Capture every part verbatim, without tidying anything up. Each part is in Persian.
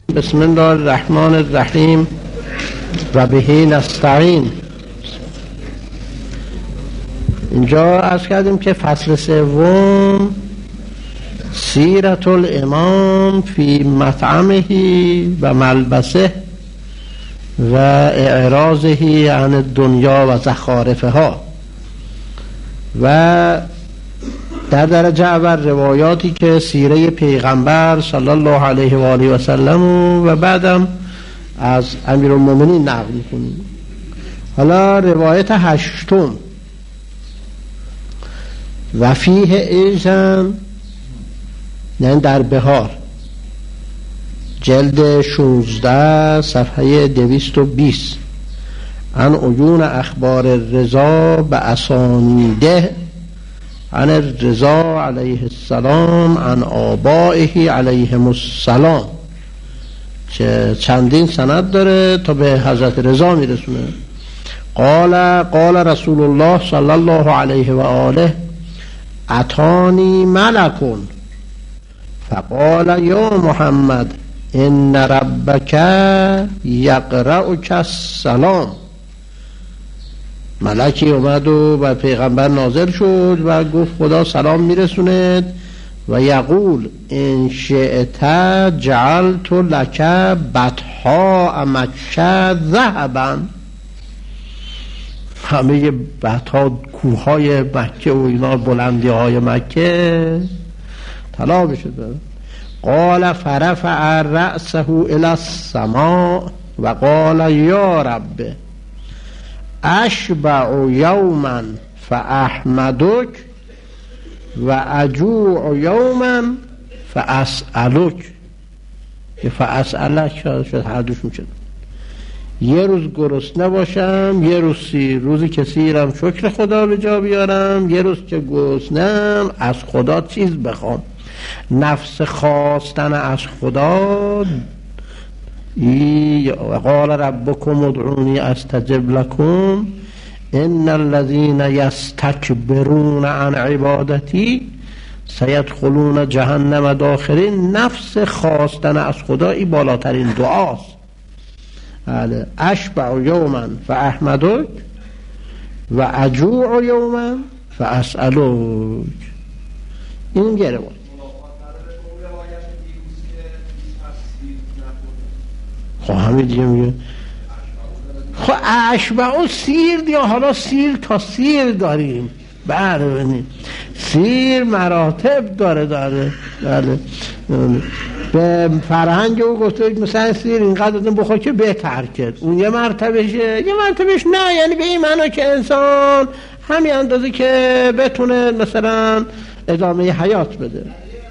بسم الله الرحمن الرحیم و به نستعین. اینجا عرض کردیم که فصل سوم سیرت الامام فی مطعمه و ملبسه و اعراضه عن الدنیا و زخارفها، و در درجه اول روایاتی که سیره پیغمبر صلی الله علیه و آله و سلم و بعدم از امیرالمومنین نقل می‌کنیم. حالا روایت هشتم و فیه ایزن، یعنی در بهار، جلد شانزده صفحه دویست و بیست، عن عیون اخبار الرضا به اسانیده عن الرضا علیه السلام عن آبائه علیهم السلام، که چندین سند داره تا به حضرت رضا میرسونه. قال قال رسول الله صلی الله علیه و آله اتانی ملکون فقال یا محمد ان ربک یقرأک السلام. ملکی اومد و بر پیغمبر نازل شد و گفت خدا سلام میرسوند و یقول ان شئت جعلت لک بطحاء مکه ذهبا. همه بطحا کوههای مکه و اینا بلندی های مکه طلا بشد. قال فرفع رأسه الى السماء و قال یا رب اشبع یوما فاحمدک و اجوع یوما فاسألک. که فاسألک شد هر دوش میشه، یه روز گرسنه باشم، یه روز سیر، روزی که سیرم شکر خدا به جا بیارم، یه روز که گرسنم از خدا چیز بخوام. نفس خواستن از خدا. قال ربکم ادعونی استجب لکم ان الذین یستکبرون عن عبادتی سیدخلون جهنم داخرین. نفس خواستن از خدا این بالاترین دعاست. اشبع یوما فاحمدک و اجوع یوما فاسألک. این گره بود. خب همه دیگه میگه خب اشبع و سیر دیا. حالا سیر تا سیر داریم. بله ببینید سیر مراتب داره داره بله. به فرهنگ او گفته مثلا سیر اینقدر دادن بخور که بهتر کرد، اون یه مرتبشه، یه مرتبش نه، یعنی به این معنا که انسان همین اندازه که بتونه مثلا ادامه حیات بده.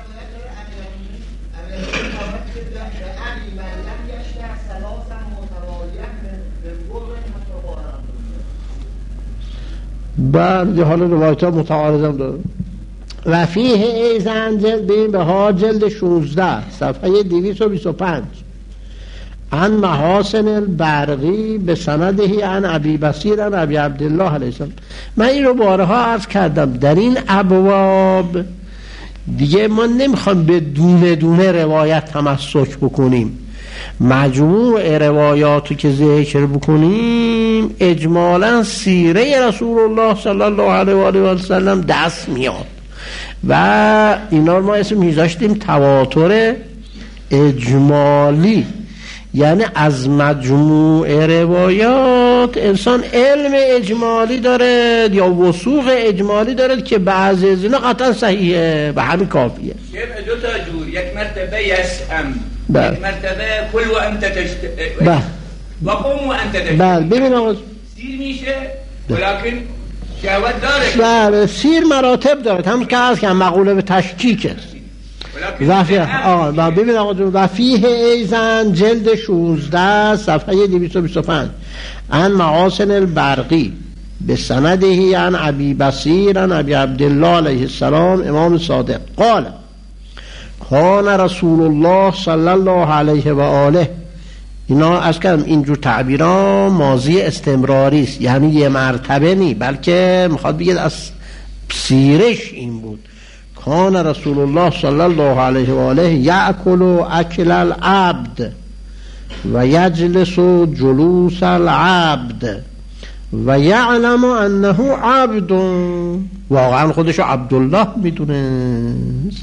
بعد حالا روایت ها متعارض هم داره. و فیه ایزن جلد بین به ها جلد شانزده صفحه دویست و بیست و پنج عن محاسن البرقی به سنده عن ابی بصیر عن ابی عبدالله علیه السلام. من این رو بارها عرض کردم در این ابواب دیگه ما نمیخوام به دونه دونه روایت تمسک بکنیم. مجموع روایاتو که ذکر بکنیم اجمالا سیره رسول الله صلی الله علیه و آله و سلم دست میاد و اینا رو ما اسم میذاشتیم تواتر اجمالی. یعنی از مجموع روایات انسان علم اجمالی داره یا وثوق اجمالی داره که بعضی از اینا قطعا صحیحه و همین کافیه. دو تا جور، یک مرتبه یسأم، یک مرتبه کل و انت تشت و قوم و انت تشت. بله ببین آقا سیر میشه ولیکن شهوت داره. بله سیر مراتب داره، هم که هست که مقوله به تشکیک است. وفیه آقا ببین آقا وفیه ایزن جلد شانزده صفحه دویست و بیست و پنج عن محاسن البرقی به سنده عن ابی بصیر عن ابی عبدالله علیه السلام امام صادق قال کان رسول الله صلی الله علیه و آله. اینا از کردم اینجور تعبیران ماضی استمراری است، یعنی یه مرتبه نی، بلکه میخواد بگید از سیرش این بود. کان رسول الله صلی الله علیه و آله یأکل اکل العبد و یجلس جلوس العبد و یعلم انه عبد، واقعا خودشو عبدالله میدونست.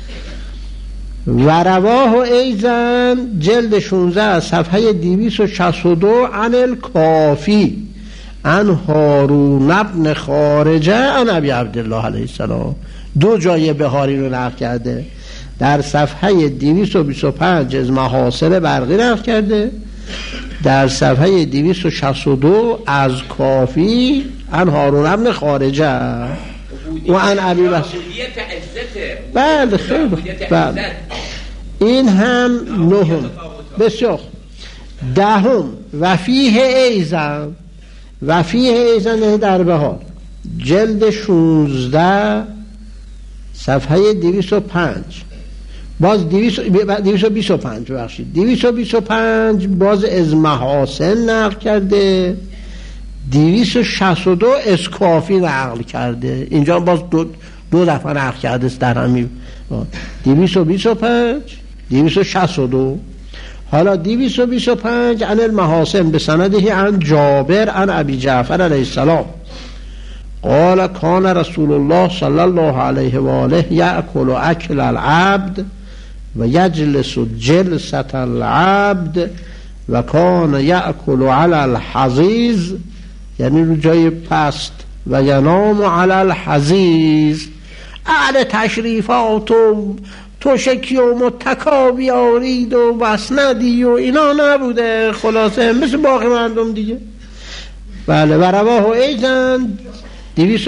و رواه ایضا جلد شانزده صفحه دویست و شصت و دو عن الکافی عن هارون ابن خارجه عن ابی عبدالله علیه السلام. دو جای بهاری رو نقل کرده، در صفحه دویست و بیست و پنج از محاصر برقی نقل کرده، در صفحه دویست و شصت و دو از کافی عن هارون ابن خارجه و عن ابی بکر. بله خیلی بله. این هم نهم. بسیار. دهم و فیه ایضا و فیه ایضا در بهار جلد شانزده صفحه دویست و پنج باز دویست و بیست و پنج بخشید دویست و بیست و پنج باز از محاسن نقل کرده، دویست و شصت و دو از کافی نقل کرده. اینجا باز دو, دو دفعه نقل کرده است در همین دویست و بیست و پنج دویست و شصت و دو. حالا دویست و بیست و پنج عن المحاسن به سنده عن جابر عن ابی جعفر علیه السلام قال کان رسول الله صلی الله علیه و آله یأکل اکل العبد و یجلس جلسة العبد و کان یأکل علی الحضیض، یعنی رو جای پست، و ینام علی الحضیض. اهل تشریفات و توشکی و متکا بیارید و مسندی و اینا نبوده، خلاصه مثل باقی مردم دیگه. بله. و رواه ایضا دویست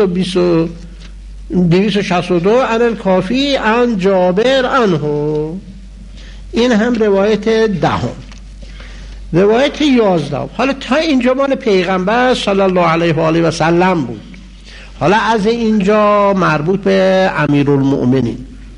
و شصت و دو عن الکافی عن جابر عنه. این هم روایت دهم. روایت یازدهم. حالا تا اینجا مال پیغمبر صلی الله علیه و آله و سلم بود. حالا از اینجا مربوط به امیرالمؤمنین.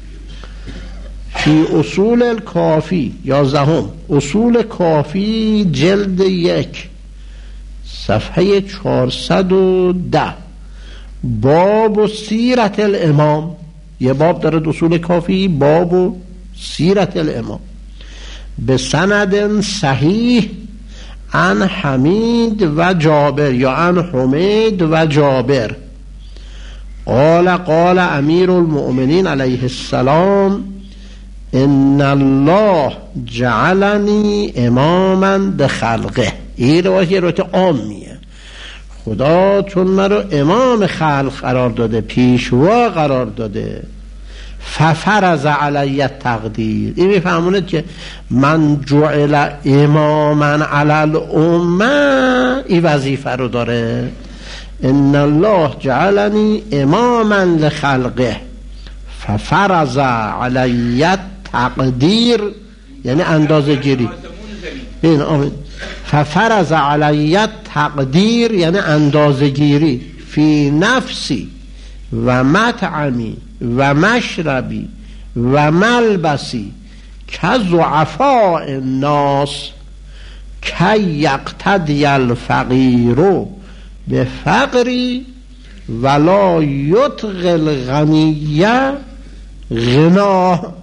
فی اصول الکافی یازدهم، اصول کافی جلد یک صفحه چهارصد و ده باب و سیرت الامام. یه باب داره اصول کافی، باب و سیرت الامام به سند صحیح عن حمید و جابر یا عن حمید و جابر قال قال امیر المؤمنین علیه السلام ان الله جعلنی اماما بخلقه. این روایت یه روایت عامیه. خدا چون من رو امام خلق قرار داده، پیشوا قرار داده، ففرض علی التقدیر. این میفهمونه که من جعل اماما علی الامه، این وظیفه رو داره. ان الله جعلنی اماما لخلقه ففرض علی التقدیر، یعنی اندازه گیری. این آمین. ففرض علی التقدیر یعنی اندازه گیری فی نفسی و مطعمی و مشربی و ملبسی که ضعفاء الناس که یقتدی الفقیر به فقری ولا یطغ الغنیه غناه.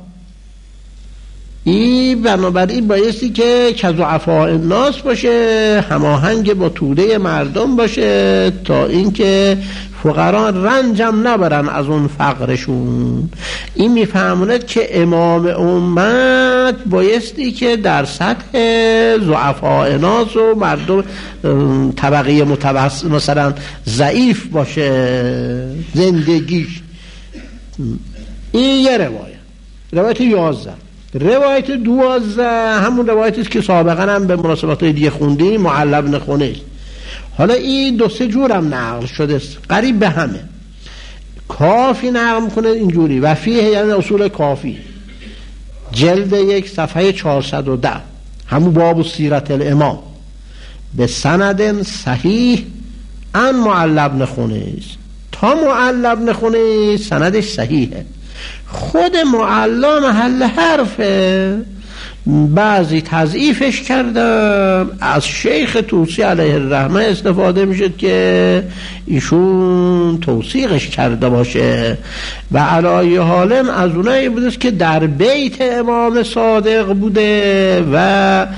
این بنابراین بایستی که کضعفاء الناس باشه، هماهنگ با توده مردم باشه، تا اینکه فقرا رنجم نبرن از اون فقرشون. این میفهموند که امام امت بایستی که در سطح ضعفاء الناس و مردم طبقه متوسط مثلا ضعیف باشه زندگیش. این یه روایت. روایت یازده. روایت دوازده همون روایتی که سابقا هم به مناسبت دیگه خوندیم، معل بن خنیس. حالا این دو سه جور هم نقل شده است، قریب به همه. کافی نقل میکنه اینجوری و فیه یعنی اصول کافی جلد یک صفحه چهارصد و ده همون باب و سیرت الامام به سند صحیح عن معل بن خنیس. تا معل بن خنیس سندش صحیحه. خود معلا محل حرفه، بعضی تضعیفش کردم. از شیخ طوسی علیه الرحمه استفاده میشد که ایشون توثیقش کرده باشه و علی حالم از اونایی بوده که در بیت امام صادق بوده و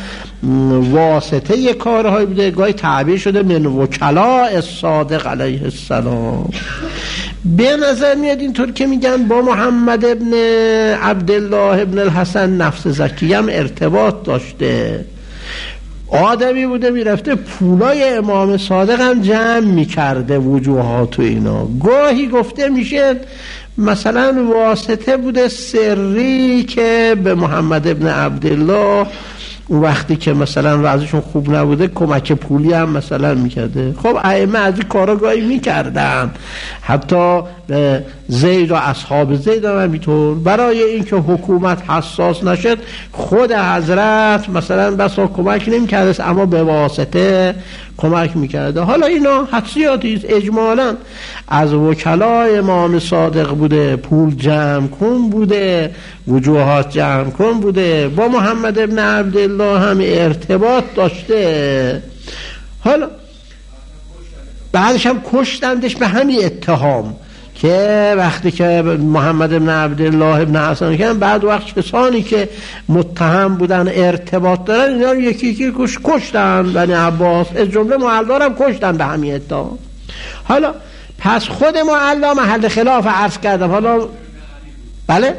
واسطه یه کارهایی بوده، گاهی تعبیر شده من وکلاء صادق علیه السلام. به نظر میاد اینطور که میگن با محمد ابن عبدالله ابن الحسن نفس زکی هم ارتباط داشته، آدمی بوده میرفته پولای امام صادق هم جمع میکرده، وجوهات و اینا. گاهی گفته میشه مثلا واسطه بوده سری که به محمد ابن عبدالله اون وقتی که مثلا وضعشون خوب نبوده کمک پولی هم مثلا میکرده. خب ائمه از این کارا گاهی میکردن، حتی زید و اصحاب زید هم اینطور. برای اینکه حکومت حساس نشد خود حضرت مثلا بسا کمک نمیکرده، اما به واسطه کمک میکرده. حالا اینا حدسیاتی است، اجمالا از وکلای امام صادق بوده، پول جمع کن بوده، وجوهات جمع کن بوده، با محمد ابن عبدالله هم ارتباط داشته. حالا بعدش هم کشتندش به همین اتهام که وقتی که محمد ابن عبدالله ابن حسن کردن، بعد وقت کسانی که متهم بودن ارتباط دارن اینا رو یکی یکی کش کشتن. بنی عباس از جمله معلا هم کشتن به همین اتهام. حالا پس خود معلا محل خلاف عرض کردم. حالا بله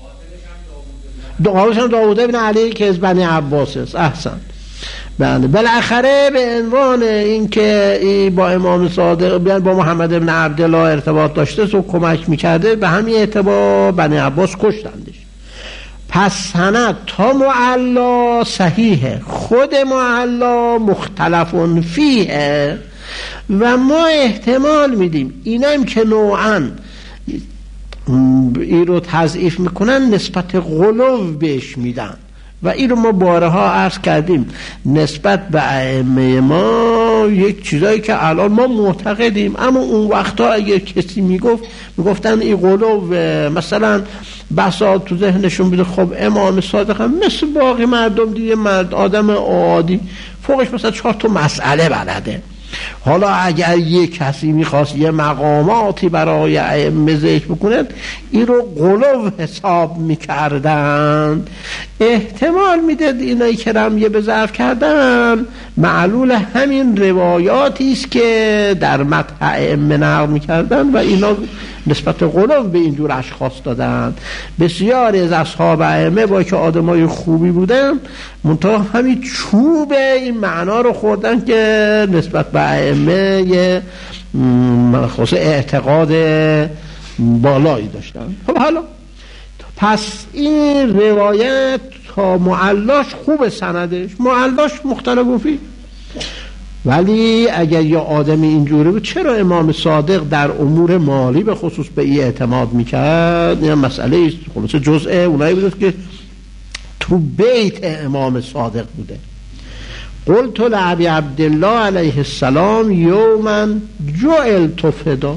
قاضیش هم داوود ابن علی که از بنی عباس است. احسن. بله بالاخره به عنوان اینکه ای با امام صادق بیان با محمد ابن عبدالله ارتباط داشته و کمک میکرده، به همین اعتبار بنی عباس کشتندش. پس سند تا معلا صحیحه، خود معلا مختلفون فیه و ما احتمال میدیم اینم که نوعاً این رو تضعیف میکنن نسبت غلو بهش میدن و این رو ما بارها عرض کردیم نسبت به ائمه ما یک چیزایی که الان ما معتقدیم، اما اون وقتا اگر کسی میگفت میگفتن این غلو مثلا بسا تو ذهنشون بیده خب امام صادق هم مثل باقی مردم دیگه، مرد آدم عادی فوقش مثلا چهار تا مسئله بلده. حالا اگر یک کسی میخواست یه مقاماتی برای ائمه ذکر بکنه این رو غلو حساب میکردن. احتمال میدید اینایی که رمیه به ظرف کردن معلول همین روایاتی است که در مدح ائمه نقل میکردن و اینا نسبت غلو به اینجور اشخاص دادن. بسیاری از اصحاب ائمه با که آدمای خوبی بودن منتها همین چوب این معنا رو خوردن که نسبت به ائمه یه خاص اعتقاد بالایی داشتن. خب حالا پس این روایت تا معلاش خوب سندش، معلاش مختلف فی، ولی اگر یا آدمی اینجوری بود چرا امام صادق در امور مالی به خصوص به این اعتماد میکرد؟ این مسئله خلاصه جزء اونایی بود که تو بیت امام صادق بوده. قلت لعبی عبدالله علیه السلام یوما جعلت فداک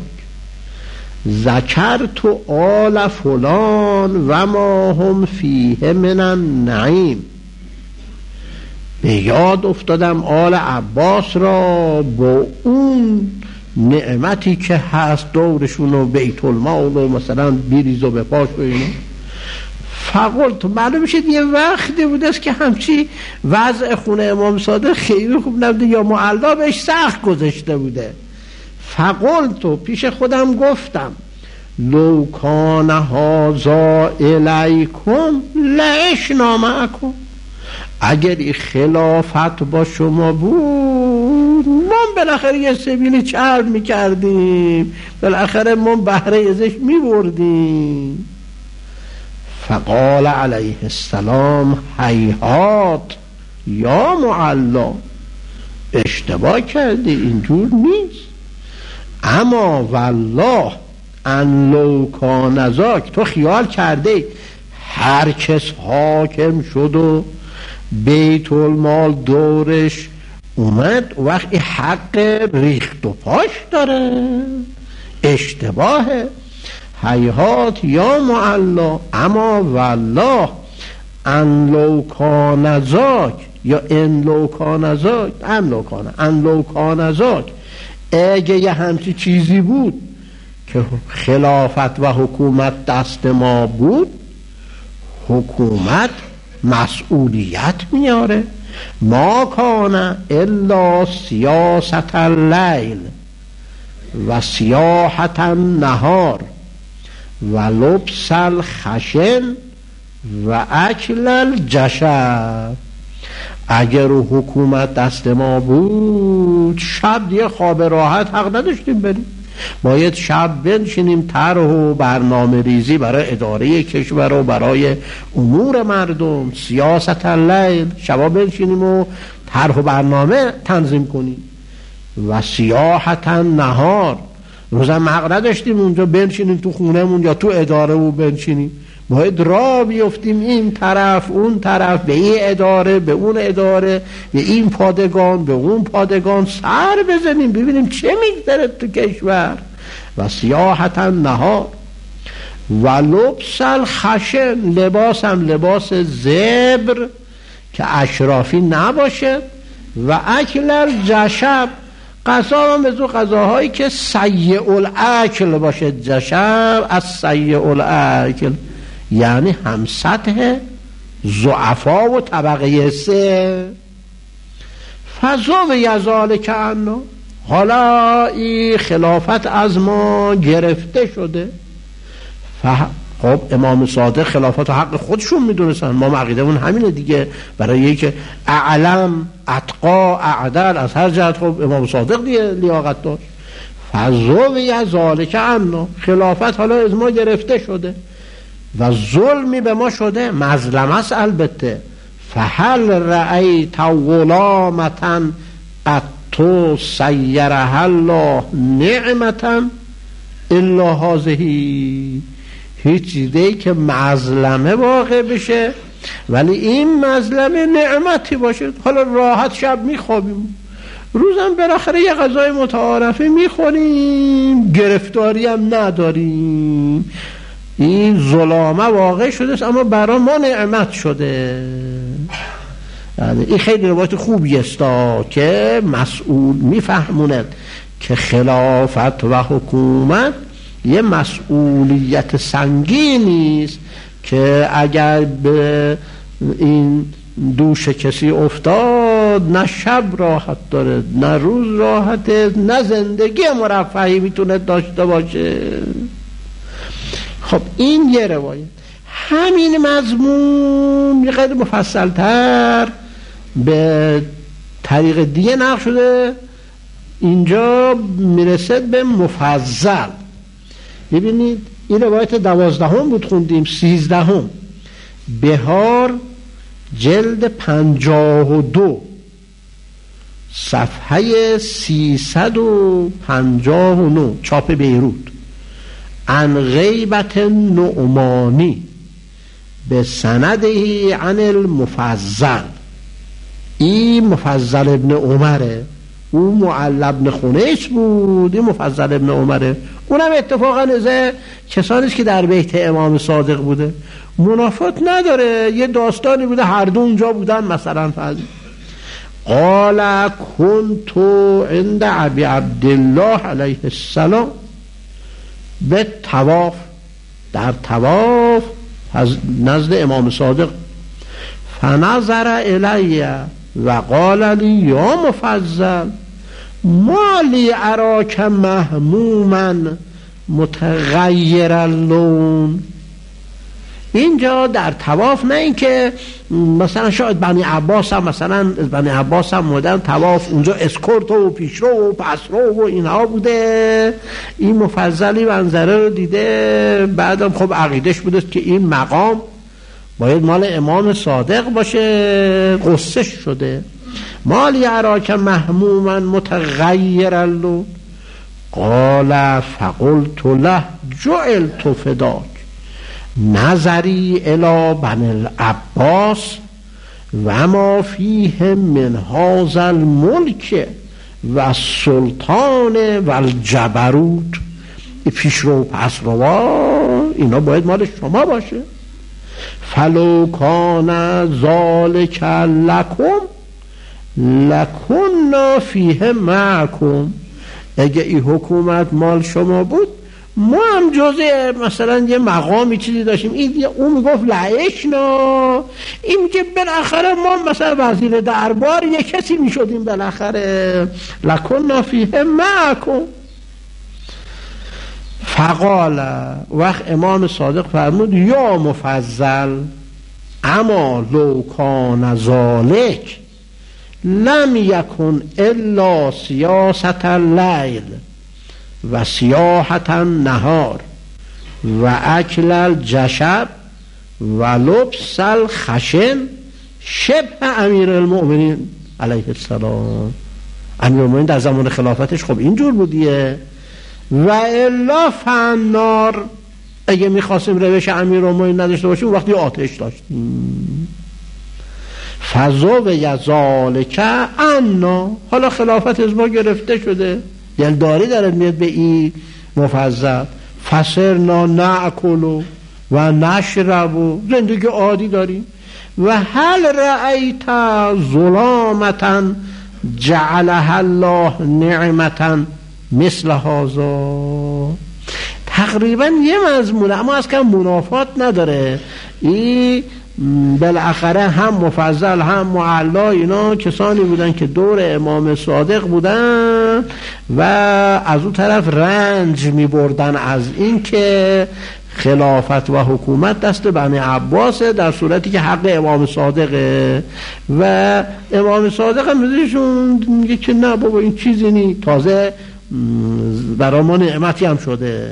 ذکرت آل فلان و ما هم فیه من النعیم. به یاد افتادم آل عباس را با اون نعمتی که هست دورشون و بیت المال و مثلا بیریز و بپاش و اینا. فقلت معلوم میشه یه وقتی بوده است که همچی وضع خونه امام صادق خیلی خوب نبوده یا معلا بهش سخت گذاشته بوده. فقلت پیش خودم گفتم لو کان هذا الیکم لعشنا معکم، اگر این خلافت با شما بود ما بالاخره یه سبیل چرب میکردیم، بالاخره ما بهره ازش میبردیم. فقال علیه السلام هیهات یا معلا، اشتباه کردی، اینجور نیست. اما والله ان لو کان ذاک، تو خیال کرده هر کس حاکم شد و بیت المال دورش اومد وقت حق ریخت و پاش داره، اشتباهه. هیهات یا معلا، اما والله ان لو کان ذاک یا ان لو کان ذاک ان لو کان ان لو کان ذاک، اگه یه همچی چیزی بود که خلافت و حکومت دست ما بود، حکومت مسئولیت میاره. ما کان الا سیاست اللیل و سیاحت النهار و لبس الخشن و اکل الجشب. اگر حکومت دست ما بود شب یه خواب راحت حق نداشتیم بریم، باید شب بنشینیم طرح و برنامه ریزی برای اداره کشور و برای امور مردم، سیاست اللیل، شبا بنشینیم و طرح و برنامه تنظیم کنیم. و سیاحت النهار، روزم حق نداشتیم اونجا بنشینیم تو خونهمون یا تو اداره و بنشینیم، باید راه بیفتیم این طرف اون طرف، به این اداره به اون اداره، به این پادگان به اون پادگان سر بزنیم ببینیم چه میگذره تو کشور. و سیاحت النهار و لبس الخشن، لباس هم لباس زبر که اشرافی نباشه. و اکل الجشب، غذا هم از اون غذاهایی که سیء الاکل باشه. جشب از سیء الاکل یعنی هم سطح ضعفا و طبقه سه. فضا و یزال که انا، حالا این خلافت از ما گرفته شده. خب امام صادق خلافت و حق خودشون میدونستن، ما عقیدمون همینه دیگه، برای که اعلم اتقا اعدل از هر جهت. خب امام صادق دیگه لیاقت داشت. فضا و یزال که انا، خلافت حالا از ما گرفته شده و ظلمی به ما شده، مظلم است البته. فهل رأیت غلامتا قد تو سیرها الله نعمتا الا هذه، هیچ دیده‌ای که مظلمه واقع بشه ولی این مظلمه نعمتی باشه. حالا راحت شب میخوابیم، روزم بالاخره یه غذای متعارفه میخوریم، گرفتاری هم نداریم. این ظلامه واقع شده است اما برای ما نعمت شده. یعنی این خیلی روایت خوبی است که مسئول میفهموند که خلافت و حکومت یه مسئولیت سنگینی است که اگر به این دوش کسی افتاد نه شب راحت داره نه روز راحته نه زندگی مرفهی میتونه داشته باشه. خب این یه روایت. همین مضمون یه قدر مفصلتر به طریق دیگه نقل شده، اینجا میرسد به مفضل. ببینید این روایت دوازدهم بود خوندیم، سیزدهم بهار جلد پنجاه و دو صفحه سیصد و پنجاه و نه چاپ بیروت، عن غیبت نعمانی به سندهی عن المفضل. این مفضل ابن عمره، اون معل ابن خنیس بود، این مفضل ابن عمره. اونم اتفاقا از کسانیست که در بیت امام صادق بوده، منافات نداره، یه داستانی بوده هر دو اونجا بودن. مثلا فرض قال كنت عند ابي عبد الله علیه السلام، به طواف، در طواف از نزد امام صادق، فنظر الی و قال لی یا مفضل ما لی اراک مهموما متغیر اللون. اینجا در طواف، نه اینکه مثلا شاید بنی عباس هم مثلا بنی عباس هم مدن طواف اونجا اسکورت و پیشرو و پسرو و اینها بوده، این مفضلی منظره رو دیده، بعدم خب عقیدش بوده که این مقام باید مال امام صادق باشه، قصه شده. مالی اراک محموما متغیر اللون قال فقلت له جعلت فداک نظری الی بنی العباس و ما فیه من هذا الملک و السلطان و الجبروت. پیشرو پسروا اینا باید مال شما باشه. فلو کان ذالک لکم لکنا فیه معکم، اگه این حکومت مال شما بود ما هم جزء مثلا یه مقامی چیزی داشتیم، این اون میگفت لعشنا، این میگه بالاخره ما مثلا وزیر دربار یه کسی میشدیم بالاخره، لکنا فیه معکم. فقال، وقت امام صادق فرمود یا مفضل اما لو کان ذلک لم یکن الا سیاست اللیل و سیاحت النهار و اکل الجشب و لبس الخشن شبه امیر المؤمنین علیه السلام. امیر المؤمنین در زمان خلافتش خب اینجور بودیه. و الا فنار، اگه میخواستیم روش امیر المؤمنین نداشته باشیم وقتی آتش داشتیم. فضو یذالک عنا، حالا خلافت از ما گرفته شده، دلداری داره میاد به این مفضل. فسرنا ناکل و نشرب، زندگی عادی داریم. و هل رأیت ظلامتا جعلها الله نعمتا مثل هذا. تقریبا یه مضمونه اما از کم منافات نداره. این بالاخره هم مفضل هم معلا اینا کسانی بودن که دور امام صادق بودن و از اون طرف رنج می بردن از این که خلافت و حکومت دست بنی عباسه، در صورتی که حق امام صادقه. و امام صادق هم میگه میگه که نه بابا این چیزی نی، تازه برای ما نعمتی هم شده.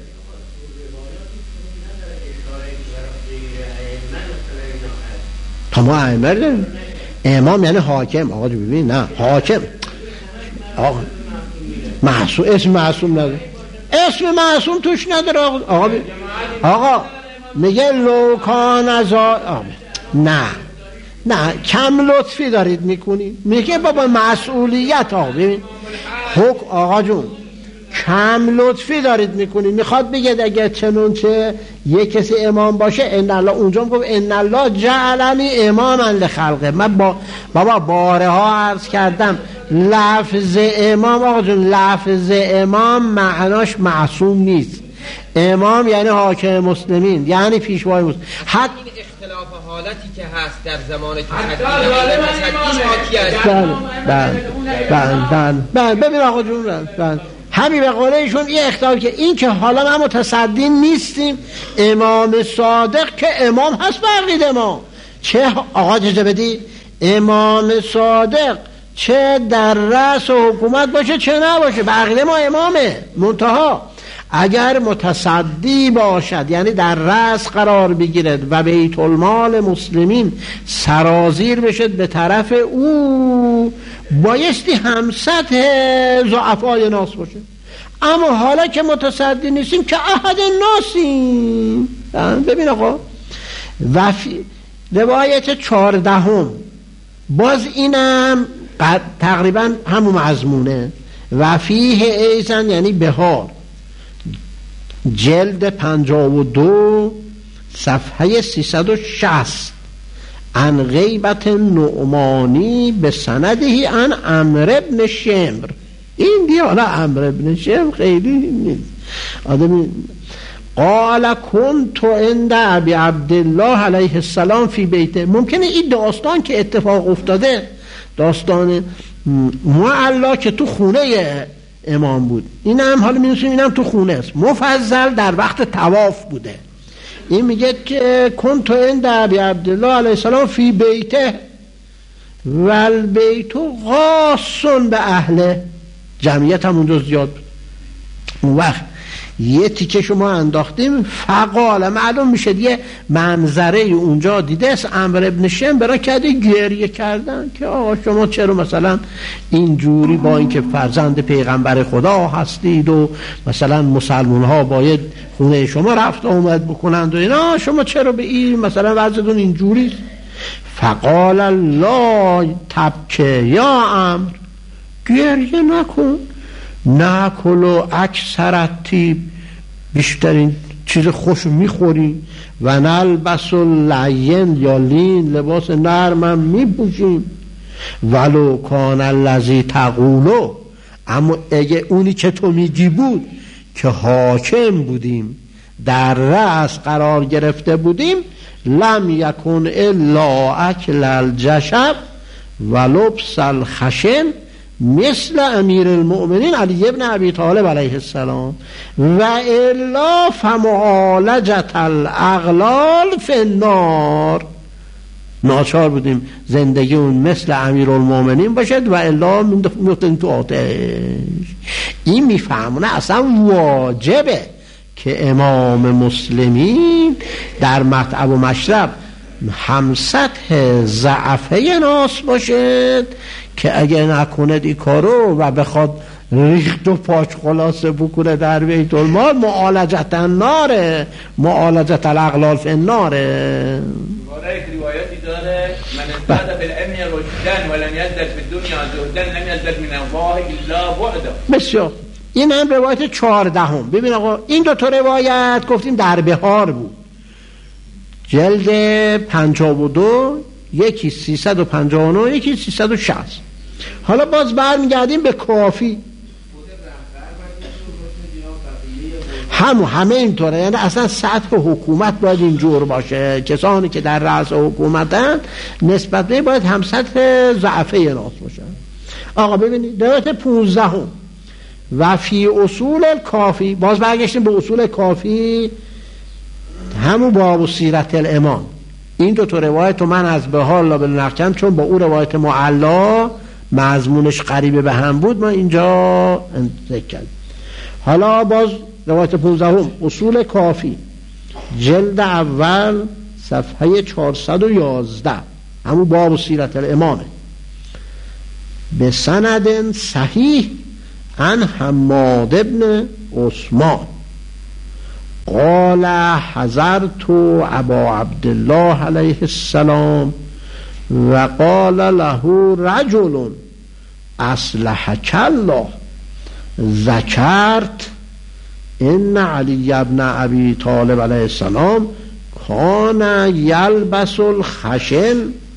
تا ما ائمه داریم. امام یعنی حاکم. آقا جو ببین، نه حاکم آقا معصوم، اسم معصوم نداره، اسم معصوم توش نداره. آقا آقا, آقا میگه لو کان از آقا نه نه کم لطفی دارید میکنید. میگه بابا مسئولیت. آقا ببین حق آقا جون کم لطفی دارید میکنید. میخواد بگه اگه چنونچه یک کسی امام باشه ان الله، اونجا میگه ان الله جعلنی اماما لخلقه. من با بابا بارها عرض کردم لفظ امام آقا جون، لفظ امام معناش معصوم نیست. امام یعنی حاکم مسلمین، یعنی پیشوای مسلمین. حتی این اختلاف حالتی که هست در زمان تصدیش حاکی است. بله بله بله ببین آقا جون بله همین به قول ایشون یه اختلاف که این که حالا ما متصدی نیستیم. امام صادق که امام هست به عقیده ما، چه آقا اجازه بدی امام صادق چه در رأس حکومت باشه چه نباشه به عقیده ما امامه. منتها اگر متصدی باشد یعنی در رأس قرار بگیرد و بیت المال مسلمین سرازیر بشد به طرف او، بایستی همسط ضعفای ناس باشه. اما حالا که متصدی نیستیم که احد ناسیم. ببین آقا وفی روایت چهاردهم باز اینم تقریبا همون مضمونه. و فیه ایزن یعنی بهار، جلد پنجاه و دو صفحه سیصد و شصت، عن غیبت نعمانی به سندهی عن عمرو بن شمر. این دیگه حالا عمرو بن شمر خیلی نیست آدمی. قال کنت عند ابی عبدالله علیه السلام فی بیته. ممکنه این داستان که اتفاق افتاده داستان معلا که تو خونه امام بود، این هم حالا می‌دونیم اینم تو خونه است. مفضل در وقت طواف بوده. این میگه که کنت عند ابی عبدالله علیه السلام فی بیته و البیت غاص به اهله. جمعیت هم اونجا زیاد بود. اون وقت یه تیکه شما انداختیم. فقال، معلوم میشه یه منظره اونجا دیده است. عمرو بن شمر برای کرده گریه کردن که آقا شما چرا مثلا اینجوری با اینکه فرزند پیغمبر خدا هستید و مثلا مسلمان ها باید خونه شما رفت آمد بکنند و اینا، شما چرا به این مثلا وضعتون اینجوری؟ فقال لا تبکه یا عمرو، گریه نکن، ناکل و اکثر طیب، بیشترین چیز خوش میخوریم، و نلبس لین یا لین، لباس نرمم میپوشیم، ولو کان الذی تقولو، اما اگه اونی که تو میگی بود که حاکم بودیم در رأس قرار گرفته بودیم لم یکن الا اکل الجشب و لبس الخشن مثل امیر المؤمنین علی ابن ابی طالب علیه السلام و الا فمعالجت الاغلال فی النار. ناچار بودیم زندگی اون مثل امیر المؤمنین باشد و الا میفتیم تو آتش. این میفهمونه اصلا واجبه که امام مسلمین در مطعم و مشرب همسطح ضعفه ناس باشد که اگه نکنه دی کارو و بخواد ریخت و پاچ خلاصه بکنه در بیت المال معالجت الناره، معالجت الاغلال فی الناره. یک روایتی داره من ازداد فی العلم رشدن ولم یزدد فی الدنیا زهدن لم یزدد من الله الا بعدا. بسیار. این هم روایت چهاردهم. ببین آقا این دو تا روایت گفتیم در بهار بود، جلد پنجاه و دو، یکی سیصد و پنجاه و نه، یکی سیصد و شصت. حالا باز برمیگردیم به کافی، همه همه اینطوره. یعنی اصلا سطح حکومت باید اینجور باشه، کسانی که در رأس حکومتن نسبت به باید هم سطح ضعفه ناس باشن. آقا ببینید روایت پونزدهم و فی اصول کافی، باز برگشتیم به اصول کافی، همون باب سیرت الامام. این دو تا روایت رو من از بهار لا بلنخچم چون با اون روایت معلا مضمونش قریبه به هم بود ما اینجا ذکر کردیم. حالا باز روایت پونزدهم اصول کافی جلد اول صفحه چهارصد و یازده، همون باب سیرت الامامه، به سند صحیح عن حماد ابن عثمان قال حضرت ابا عبدالله علیه السلام و قال له رجل اصلحک الله ذکرت ان علی ابن ابی طالب علیه السلام کان یلبس الخشن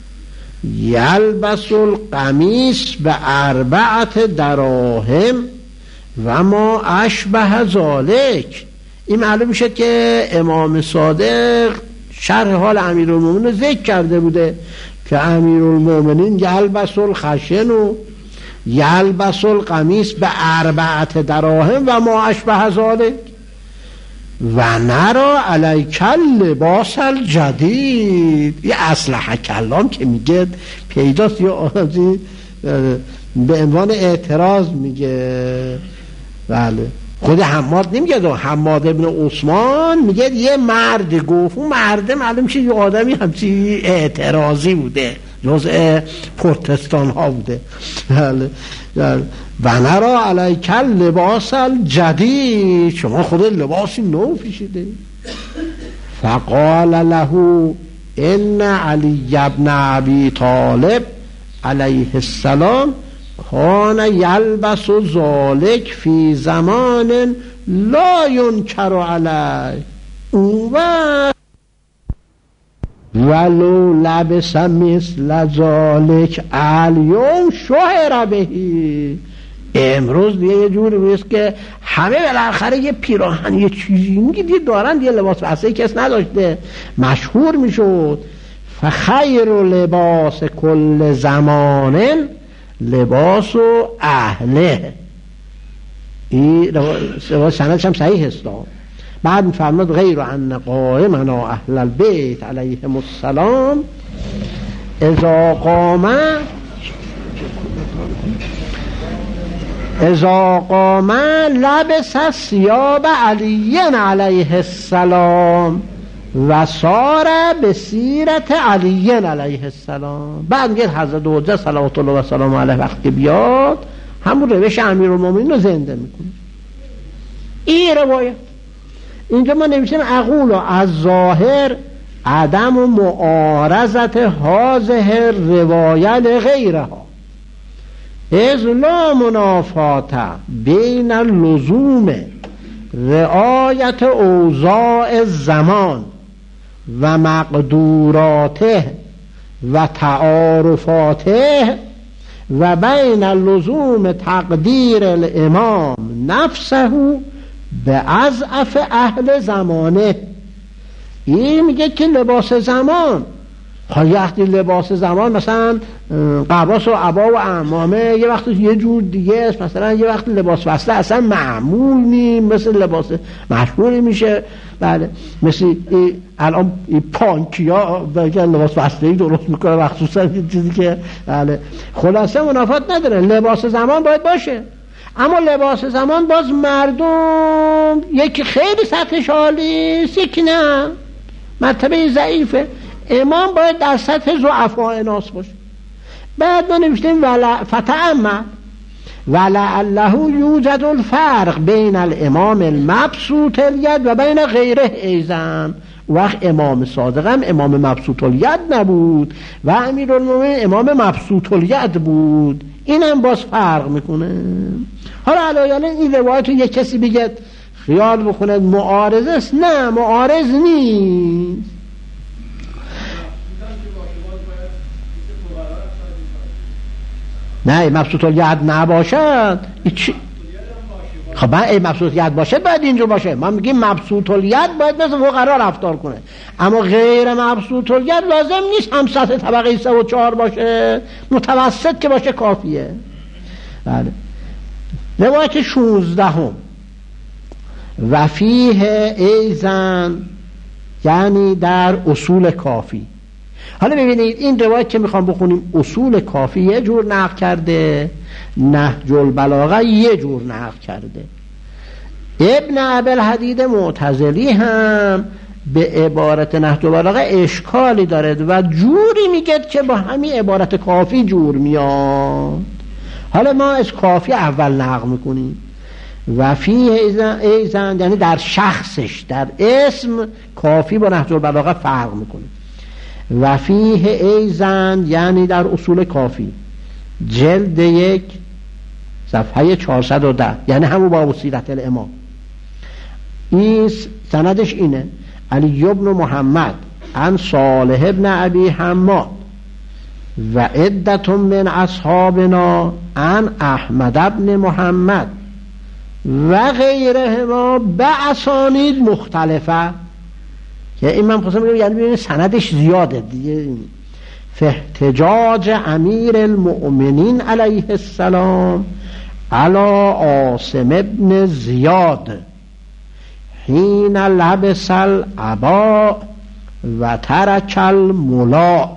یلبس القمیس به اربعت دراهم و ما اشبه ذالک. این معلوم میشه که امام صادق شرح حال امیرالمومنین رو ذکر کرده بوده که امیرالمومنین یلبس الخشن و یلبس القمیس به اربعت دراهم و ما اشبه ذالک و نرا علیک لباس الجدید. یه اصلح کلام که میگه پیداست یا آنجی به عنوان اعتراض میگه. بله خود حماد نمیگه دو، حماد ابن عثمان میگه یه مرد گفت، اون مرده معلوم میشه یه آدمی همچی اعتراضی بوده، جزء پروتستان ها بوده. بله و نرا علیک لباس الجدید، شما خود لباسی نو پیشیده. فقال له ان علی ابن ابی طالب علیه السلام کان یلبس ذالک فی زمان لا ینکر علیه اون وقت ولو لبس مثل ذالک الیوم شهر بهی. امروز دیگه یه جوری نیست که همه بالاخره یه پیراهن یه چیزی میگه دارن، یه لباس واسه کس نداشته مشهور میشد. فخیر لباس کل زمان لباس و اهله. این لباس سندش هم صحیح است. بعد فرمود غیر ان قائمنا اهل البیت علیهم السلام اذا قام اذا قام لبس ثياب علی علیه السلام و سار به سیرت علی علیه السلام. بعد میگه حضرت حجت صلوات الله و سلام علیه وقتی بیاد همون روش امیرالمومنین رو زنده میکنه. این روایت اینجا ما نمیشیم اقول از ظاهر عدم و معارضت هذه روایت غیرها از لا منافات بین اللزوم رعایت اوضاع الزمان و مقدوراته و تعارفاته و بین اللزوم تقدیر الامام نفسه به اضعف اهل زمانه. این میگه که لباس زمان، خواهی وقتی لباس زمان مثلا قباس و عبا و عمامه یه وقتی یه جور دیگه است، مثلا یه وقتی لباس وصله اصلا معمول نیم، مثل لباس مشهوری میشه. بله مثل ای الان ای پانکیا بگه لباس وصله درست میکنه مخصوصا یه چیزی که بله خلاصه منافات نداره. لباس زمان باید باشه، اما لباس زمان باز مردم یکی خیلی سطحش عالی است، یکی نه، مرتبه ضعیفه. امام باید در سطح ضعفاء ناس باشه. بعد ما نوشتیم ولا فتأمل ولعله یوجد الفرق بین الامام المبسوط الید و بین غیره ایضا. وقت امام صادق هم امام مبسوط الید نبود و امیرالمومنین امام مبسوط الید بود، این هم باز فرق میکنه. حالا علایاً این روایت رو یک کسی بگه خیال بکنه معارض است، نه معارض نیست. نه مبسوط الید نباشد خب من ای مبسوط الید باشد باید اینجور باشه. ما میگیم مبسوط الید باید مثل فقرا رفتار کنه، اما غیر مبسوط الید لازم نیست هم سطح طبقه سه و چهار باشه، متوسط که باشه کافیه. بله روایت شونزدهم و فیه ایزن، یعنی در اصول کافی. حالا ببینید این روایت که میخوام بخونیم اصول کافی یه جور نقل کرده، نهج البلاغه یه جور نقل کرده. ابن ابوالحدید معتزلی هم به عبارت نهج البلاغه اشکالی دارد و جوری میگه که با همین عبارت کافی جور میاد. حالا ما از کافی اول نقل میکنیم و فیه ایزن، یعنی در شخصش در اسم کافی با نهج البلاغه فرق میکنه. و فیه ایزن یعنی در اصول کافی جلد یک صفحه چهارصد و ده، یعنی همون باب سیرت الامام. این سندش اینه: علی ابن محمد عن صالح ابن ابی حماد و عدت من اصحابنا عن احمد ابن محمد و غیرهما به اسانید مختلفه. که این من خواستم بگم یعنی ببینید سندش زیاده دیگه. فاحتجاج امیر المؤمنین علیه السلام علی عاصم ابن زیاد حین لبس العبا و ترک الملا.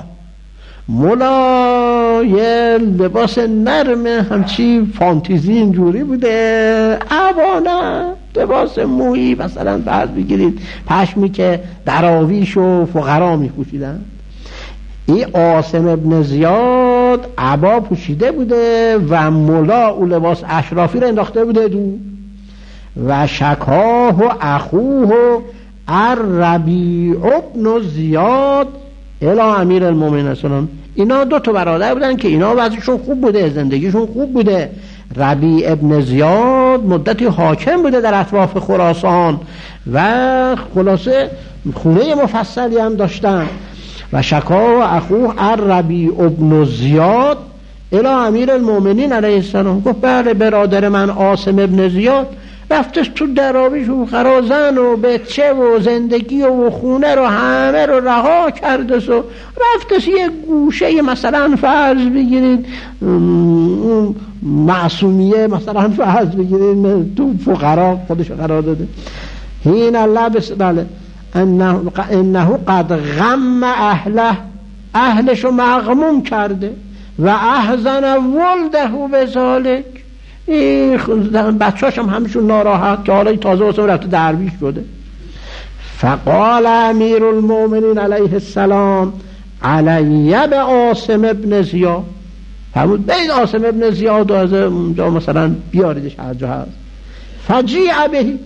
ملا یه لباس نرم همچی فانتزی اینجوری بوده، عبا نه لباس مویی مثلا فرض بگیرید پشمی که دراویش و فقرا می پوشیدن. این عاصم ابن زیاد عبا پوشیده بوده و ملا او لباس اشرافی رو انداخته بوده دو. و شکاه و اخوه الربیع ابن زیاد الی امیر المؤمنین سلام. اینا دو تا برادر بودن که اینا وضعشون خوب بوده، زندگیشون خوب بوده. ربیع ابن زیاد مدتی حاکم بوده در اطراف خراسان و خلاصه خونه مفصلی هم داشتن. و شکا و اخوه الربیع ابن زیاد الی امیر المؤمنین علیه السلام. گفت بله برادر من عاصم ابن زیاد رفتش تو دراویش و خرازن و بچه و زندگی و خونه رو همه رو رها کرده و رفتش یه گوشه مثلا فرض بگیرید معصومیه مثلا فرض بگیرید تو فقرا خودش قرار داده. هین الله بس بله انه, انه قد غم اهله، اهلشو مغموم کرده و احزن ولده بذالک، بچه‌اش هم همشون ناراحت که حالا تازه واسه رفته درویش شده. فقال امیر المؤمنین علیه السلام علیه به عاصم ابن زیاد، فرمود بید عاصم ابن زیاد از اونجا مثلا بیاریدش هر جا هست. فجیع بهی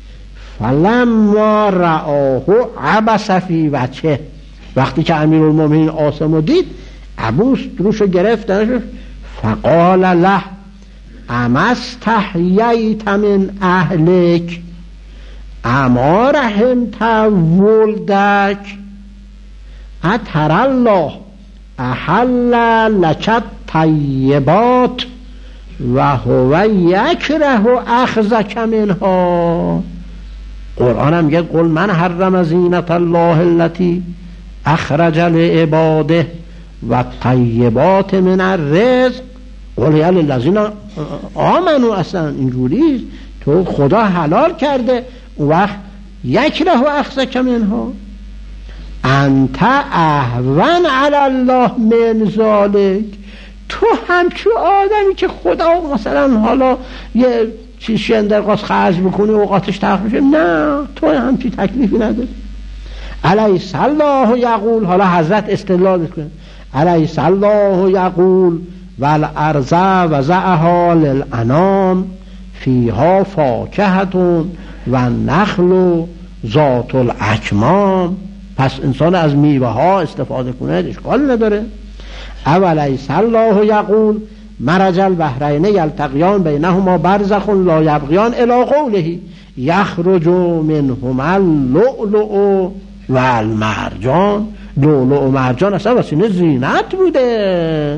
فلما رآه عبس فی وجهه، وقتی که امیر المؤمنین عاصم رو دید عبوس روشو گرفت. فقال له اما استحییت من اهلک اما رحمت ولدک اتر الله احل لک طیبات و هو یکره اخذک منها. قرآن هم میگه قل من حرم زینت الله التي اخرج لعباده و طیبات من الرزق قل یا للذین آمنوا. اصلا اینجوری تو خدا حلال کرده و وقت یکره اخذک منها انت اهون علی الله من ذلک. تو همچون آدمی که خدا مثلا حالا یه چیز شندرقاس خرج بکنی اوقاتش تخت میشه، نه تو همچی تکلیفی نداری. علیه الله یقول، حالا حضرت استدلال کنه، علیه الله یقول والارض وضعها للانام فیها فاکهة و نخل ذات الاکمام. پس انسان از میوه ها استفاده کنه اشکال نداره. اولیس الله یقول مرج البحرین یلتقیان بینهما برزخ لا یبغیان الی قوله یخرج منهما اللؤلؤ و المرجان. لؤلؤ و مرجان اصلا وسیله زینت بوده.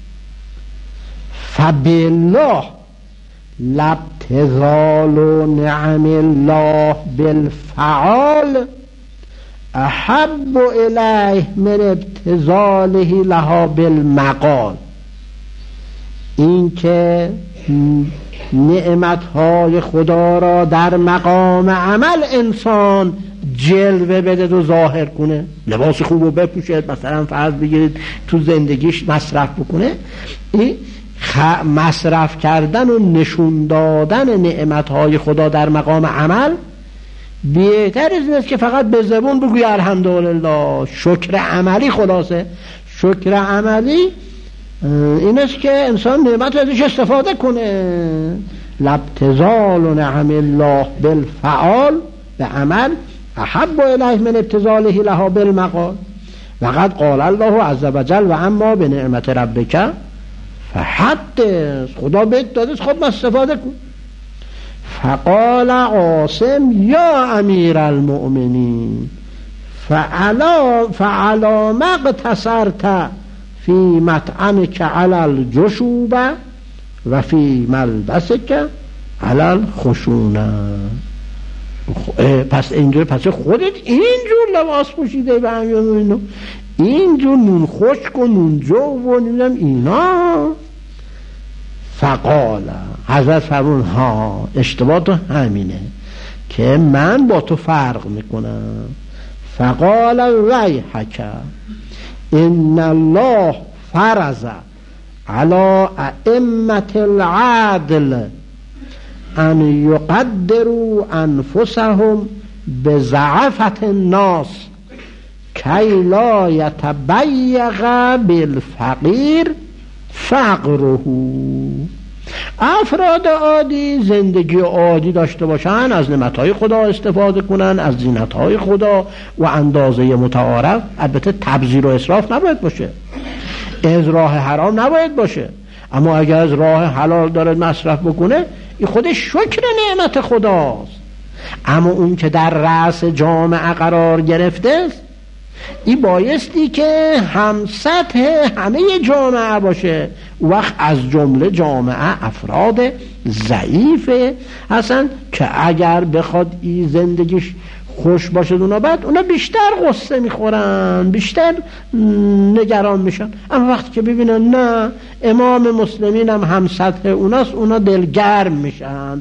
فبالله لابتذال نعم الله بالفعال احب الیه من ابتذاله لها بالمقال. این که نعمتهای خدا را در مقام عمل انسان جلوه بده و ظاهر کنه، لباس خوب رو بپوشد، مثلا فرض بگیرید تو زندگیش مصرف بکنه، این مصرف کردن و نشون دادن نعمتهای خدا در مقام عمل بهتر از این است که فقط به زبون بگوی الحمدلله. شکر عملی خلاصه، شکر عملی این است که انسان نعمت ازش استفاده کنه. لابتذال نعم الله بالفعال، به عمل، احب الیه من ابتذاله لها بالمقال. وقد قال الله عز وجل و اما به نعمت ربک فحدث. خدا بهت داده، خود استفاده کن. فقال قاسم یا امیر المؤمنین فعلا فعلا ما اقتصرت فی مطعمک علی الجشوبه و فی ملبسک علی الخشونه. پس اینجور پس خودت اینجور لباس پوشیده به همین اینجور نون خشک و نون جو و نمیدونم اینا. فقال حضرت فرمون ها اشتباه تو همینه که من با تو فرق میکنم. فقال ویحک ان الله فرض علی ائمة العدل ان یقدروا انفسهم بضعفة الناس کی لا یتبیغ بالفقیر فقره. افراد عادی زندگی عادی داشته باشن، از نعمتهای خدا استفاده کنن، از زینتهای خدا و اندازه متعارف. البته تبذیر و اسراف نباید باشه، از راه حرام نباید باشه، اما اگر از راه حلال داره مصرف بکنه این خودش شکر نعمت خداست. اما اون که در رأس جامعه قرار گرفته است این بایستی که هم سطح همه جامعه باشه. وقت از جمله جامعه افراد ضعیفه هستن که اگر بخواد این زندگیش خوش باشه اونا بعد اونا بیشتر غصه میخورن، بیشتر نگران میشن. اما وقتی که ببینن نه امام مسلمین هم هم سطح اوناست اونا دلگرم میشن.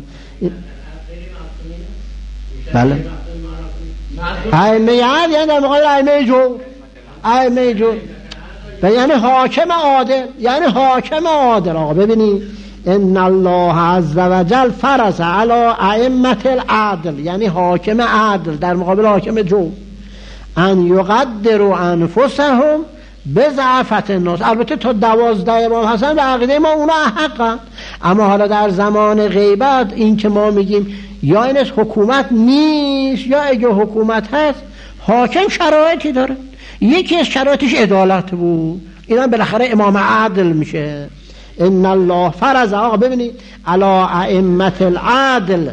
بله ائمه عدل یعنی در مقابل ائمه جور، ائمه جور یعنی حاکم عادل، یعنی حاکم عادل. آقا ببینید ان الله عز وجل فرض علی ائمة العدل، یعنی حاکم عدل در مقابل حاکم جور، ان یقدروا انفسهم بضعفة الناس. البته تا دوازده امام حسن به عقیده ما اونا حقا، اما حالا در زمان غیبت این که ما میگیم یا این از حکومت نیست یا اگه حکومت هست حاکم شرایطی داره. یکی از شرایطش عدالت بود، اینا بالاخره امام عادل میشه. ان الله فرض. آقا ببینید علی ائمة العدل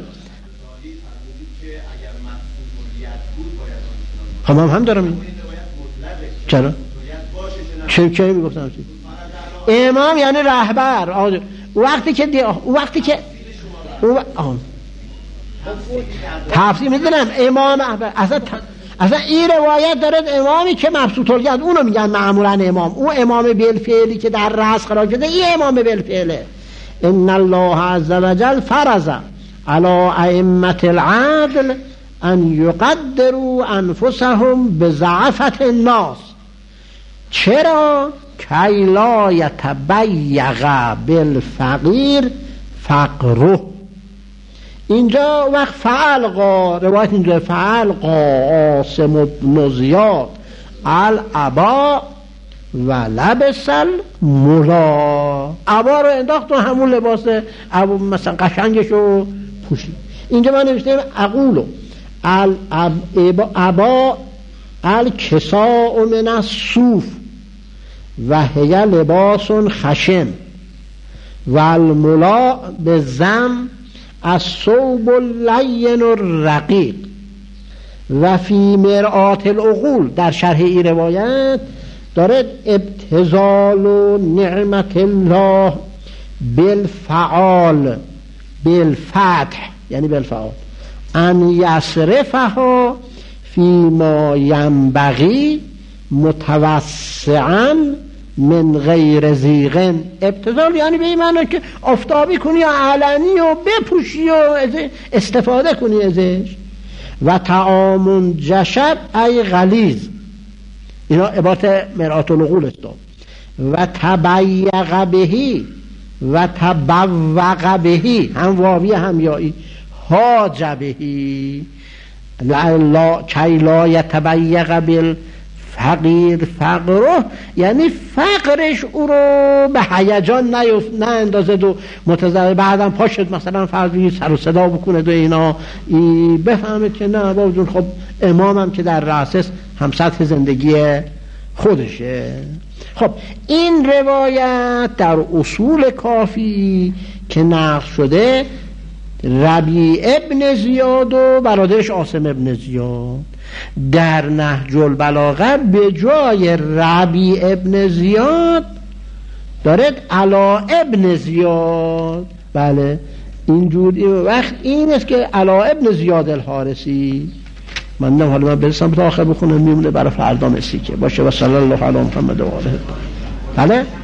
همم هم دارم. چرا؟ چه چه میگفتم؟ امام یعنی رهبر. وقتی که دی... وقتی که آه. تفسیر میدونم امام احمد اصلا ت... اصلا این روایت داره امامی که مبسوط الید اونو میگن معمولا امام، اون امام بالفعلی که در رأس قرار شده این امام بالفعله. ان الله عز وجل فرض علی ائمه العدل ان یقدروا انفسهم بضعفة الناس. چرا؟ کی لا یتبیغ بالفقیر فقره. اینجا وقت فعلقا روایت اینجا فعلقا عاصم بن زیاد العبا و لبس الملا. عبا رو انداخت و همون لباس عبا مثلا قشنگشو پوشید. اینجا ما نوشتیم اقولو العبا الکساء من الصوف و هی لباس خشن و الملا بالضم الثوب اللین الرقیق. و فی مرآت العقول در شرح این روایت داره ابتذال و نعمت الله بالفعال بالفتح یعنی بالفعال ان یصرفها فی ما ینبغی متوسعا من غیر زیغن. ابتذال یعنی به این معنی که آفتابی کنی یا علنی و بپوشی و استفاده کنی ازش. و طعام جشب ای غلیظ، اینا عبارت مرآت العقول است. و تبیغ بهی و تبوغ بهی هم واوی هم یایی حاج بهی لا کی لا یتبیغ بالفقیر فقره یعنی فقرش او رو به هیجان نه اندازد و متضرر بعدم پاشد مثلا فرضی سر و صدا بکنه و اینا بفهمید که نه بابا جون خب امامم که در رأس است هم سطح زندگی خودشه. خب این روایت در اصول کافی که نقل شده ربیع ابن زیاد و برادرش عاصم ابن زیاد، در نهج البلاغه به جای ربیع ابن زیاد دارد علا ابن زیاد. بله اینجوری وقت این است که علا ابن زیاد الحارسی. من نه حالا من برسم تا آخر بخونم میمونه برای فردا مسی که باشه. و صلی الله علی محمد و آله. بله